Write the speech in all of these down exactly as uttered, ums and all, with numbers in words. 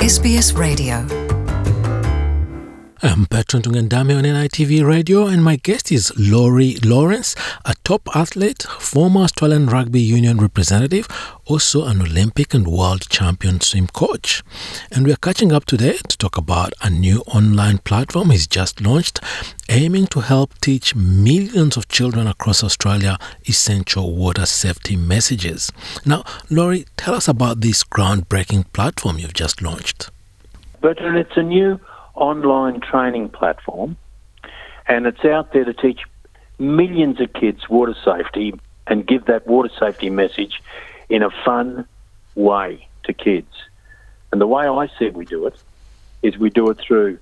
S B S Radio. I'm Bertrand Tungandame on N I T V Radio, and my guest is Laurie Lawrence, a top athlete, former Australian Rugby Union representative, also an Olympic and world champion swim coach. And we're catching up today to talk about a new online platform he's just launched, aiming to help teach millions of children across Australia essential water safety messages. Now, Laurie, tell us about this groundbreaking platform you've just launched. Bertrand, it's a new online training platform, and it's out there to teach millions of kids water safety and give that water safety message in a fun way to kids. And the way I see we do it is we do it through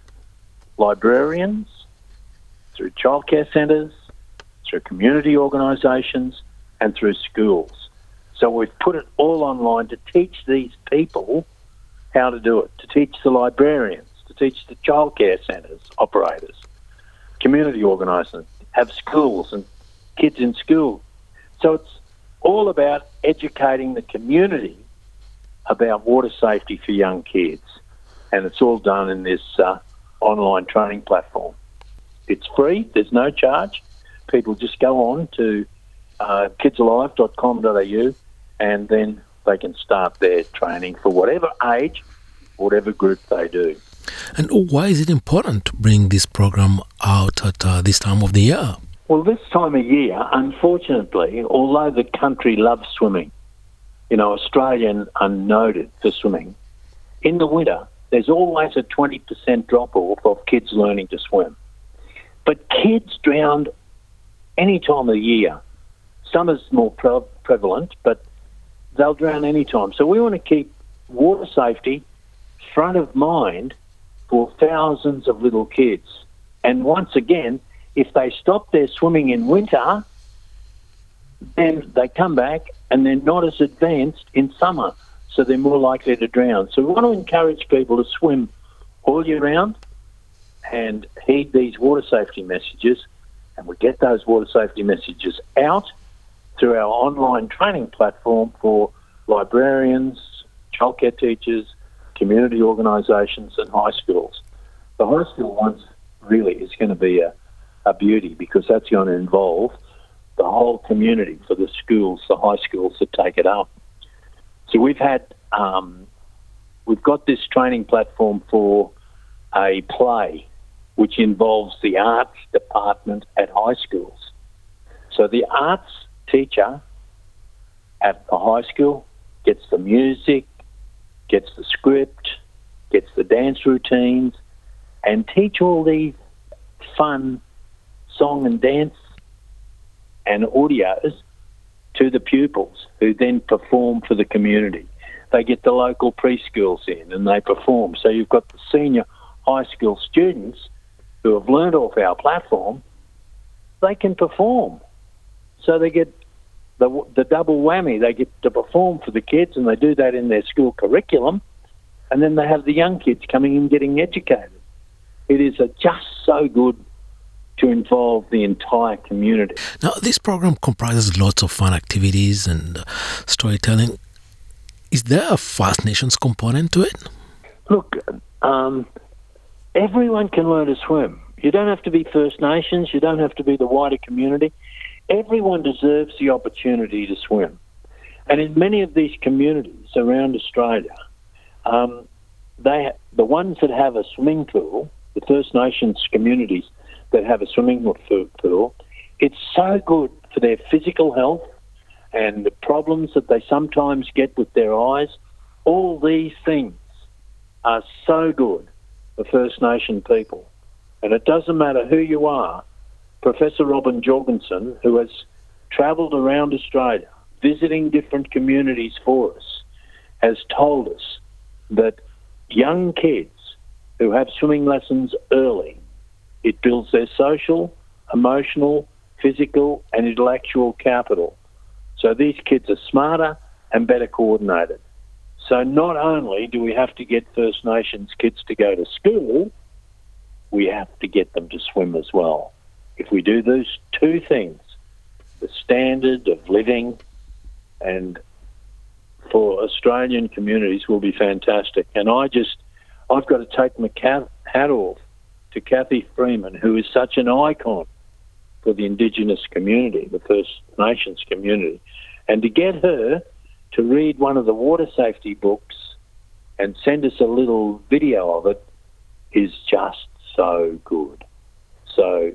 librarians, through childcare centres, through community organisations, and through schools. So we've put it all online to teach these people how to do it, to teach the librarians, to teach the childcare centres, operators, community organisers, have schools and kids in school. So it's all about educating the community about water safety for young kids. And it's all done in this uh, online training platform. It's free, there's no charge. People just go on to uh, kids alive dot com dot a u and then they can start their training for whatever age, whatever group they do. And why is it important to bring this program out at uh, this time of the year? Well, this time of year, unfortunately, although the country loves swimming, you know, Australians are noted for swimming, in the winter, there's always a twenty percent drop-off of kids learning to swim. But kids drown any time of the year. Summer's more pre- prevalent, but they'll drown any time. So we want to keep water safety front of mind for thousands of little kids. And once again, if they stop their swimming in winter, then they come back and they're not as advanced in summer, so they're more likely to drown. So we want to encourage people to swim all year round and heed these water safety messages, and we get those water safety messages out through our online training platform for librarians, childcare teachers, community organisations and high schools. The high school ones really is going to be a, a beauty, because that's going to involve the whole community for the schools, the high schools that take it up. So we've had, um, we've got this training platform for a play which involves the arts department at high schools. So the arts teacher at the high school gets the music, gets the script, gets the dance routines, and teach all these fun song and dance and audios to the pupils, who then perform for the community. They get the local preschools in and they perform. So you've got the senior high school students who have learned off our platform, they can perform. So they get The, the double whammy. They get to perform for the kids, and they do that in their school curriculum, and then they have the young kids coming in getting educated. It is a just so good to involve the entire community. Now, this program comprises lots of fun activities and uh, storytelling. Is there a First Nations component to it? Look, um, everyone can learn to swim. You don't have to be First Nations. You don't have to be the wider community. Everyone deserves the opportunity to swim. And in many of these communities around Australia, um, they the ones that have a swimming pool, the First Nations communities that have a swimming pool, it's so good for their physical health and the problems that they sometimes get with their eyes. All these things are so good for First Nation people. And it doesn't matter who you are. Professor Robin Jorgensen, who has travelled around Australia visiting different communities for us, has told us that young kids who have swimming lessons early, it builds their social, emotional, physical and intellectual capital. So these kids are smarter and better coordinated. So not only do we have to get First Nations kids to go to school, we have to get them to swim as well. If we do those two things, the standard of living and for Australian communities will be fantastic. And I just I've got to take my hat off to Cathy Freeman, who is such an icon for the Indigenous community, the First Nations community. And to get her to read one of the water safety books and send us a little video of it is just so good. So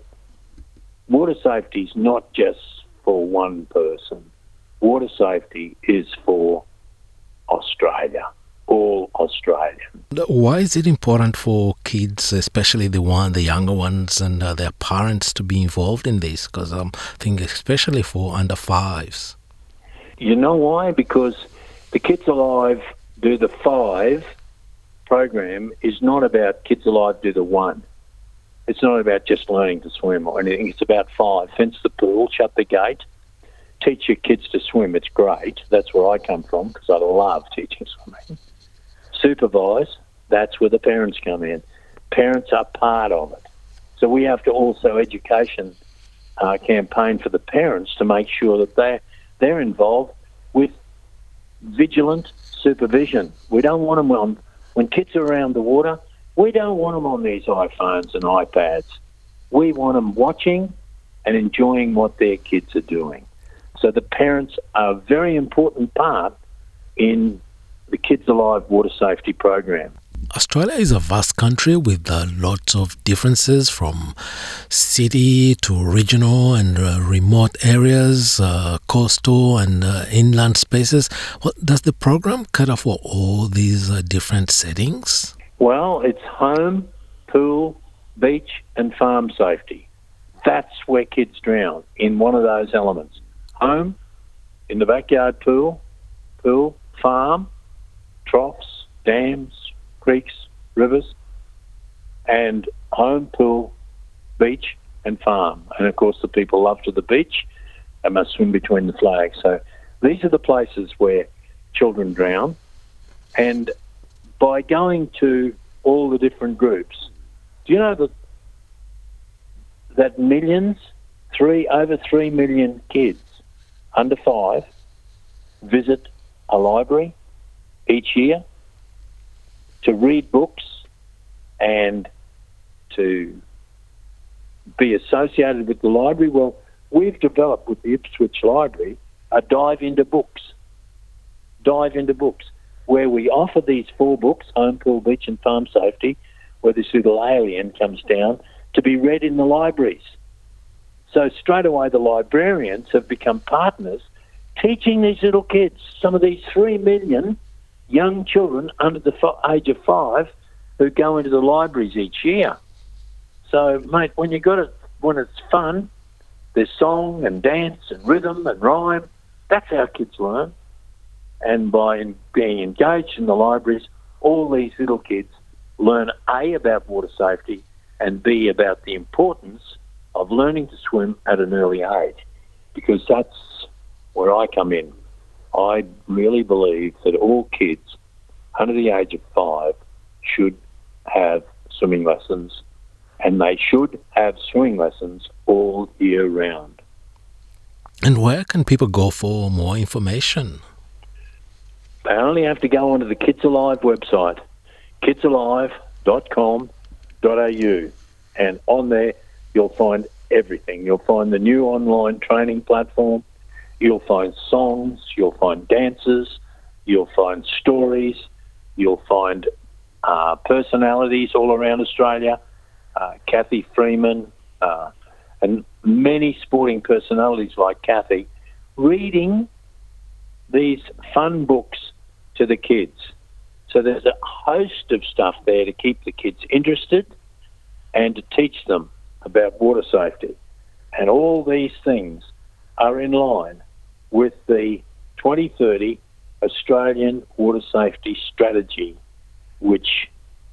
water safety is not just for one person. Water safety is for Australia, all Australians. Why is it important for kids, especially the one, the younger ones, and uh, their parents to be involved in this? Because I'm thinking especially for under fives. You know why? Because the Kids Alive Do the Five program is not about Kids Alive Do the One. It's not about just learning to swim or anything. It's about five. Fence the pool, shut the gate, teach your kids to swim. It's great. That's where I come from because I love teaching swimming. Supervise, that's where the parents come in. Parents are part of it. So we have to also education uh, campaign for the parents to make sure that they're, they're involved with vigilant supervision. We don't want them on, when kids are around the water, we don't want them on these iPhones and iPads. We want them watching and enjoying what their kids are doing. So the parents are a very important part in the Kids Alive Water Safety Program. Australia is a vast country with uh, lots of differences from city to regional and uh, remote areas, uh, coastal and uh, inland spaces. Well, does the program cater for all these uh, different settings? Well, it's home, pool, beach and farm safety. That's where kids drown, in one of those elements. Home, in the backyard pool, pool, farm, troughs, dams, creeks, rivers, and home, pool, beach and farm. And of course the people love to the beach and must swim between the flags. So these are the places where children drown. And by going to all the different groups, do you know that that millions, three over three million kids under five visit a library each year to read books and to be associated with the library? Well, we've developed with the Ipswich Library a dive into books, dive into books, where we offer these four books, Home, Pool, Beach and Farm Safety, where this little alien comes down, to be read in the libraries. So straight away the librarians have become partners teaching these little kids, some of these three million young children under the age of five who go into the libraries each year. So, mate, when you got it, when it's fun, there's song and dance and rhythm and rhyme. That's how kids learn. And by being engaged in the libraries, all these little kids learn A, about water safety, and B, about the importance of learning to swim at an early age, because that's where I come in. I really believe that all kids under the age of five should have swimming lessons, and they should have swimming lessons all year round. And where can people go for more information? They only have to go onto the Kids Alive website, kids alive dot com dot a u, and on there you'll find everything. You'll find the new online training platform, you'll find songs, you'll find dances, you'll find stories, you'll find uh, personalities all around Australia, uh, Cathy Freeman, uh, and many sporting personalities like Cathy, reading these fun books to the kids. So there's a host of stuff there to keep the kids interested and to teach them about water safety. And all these things are in line with the twenty thirty Australian Water Safety Strategy, which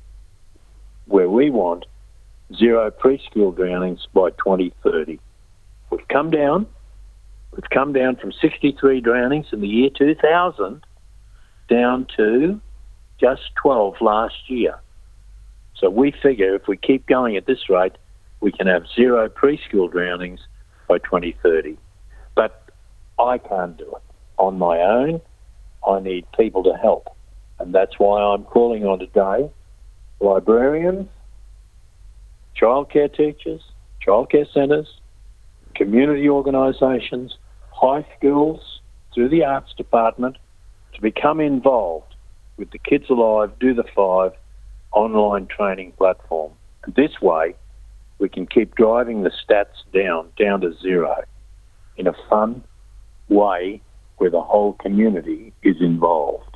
where we want zero preschool drownings by twenty thirty. We've come down, we've come down from sixty-three drownings in the year two thousand down to just twelve last year. So we figure if we keep going at this rate, we can have zero preschool drownings by twenty thirty. But I can't do it on my own. I need people to help. And that's why I'm calling on today librarians, childcare teachers, childcare centres, community organisations, high schools, through the arts department, to become involved with the Kids Alive Do the Five online training platform. And this way, we can keep driving the stats down, down to zero, in a fun way where the whole community is involved.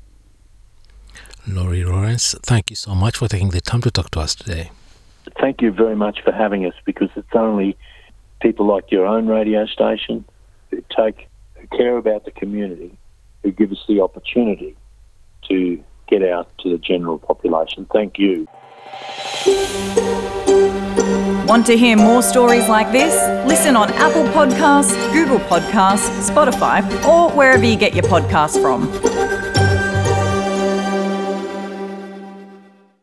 Laurie Lawrence, thank you so much for taking the time to talk to us today. Thank you very much for having us, because it's only people like your own radio station who take, who care about the community, who give us the opportunity to get out to the general population. Thank you. Want to hear more stories like this? Listen on Apple Podcasts, Google Podcasts, Spotify, or wherever you get your podcasts from.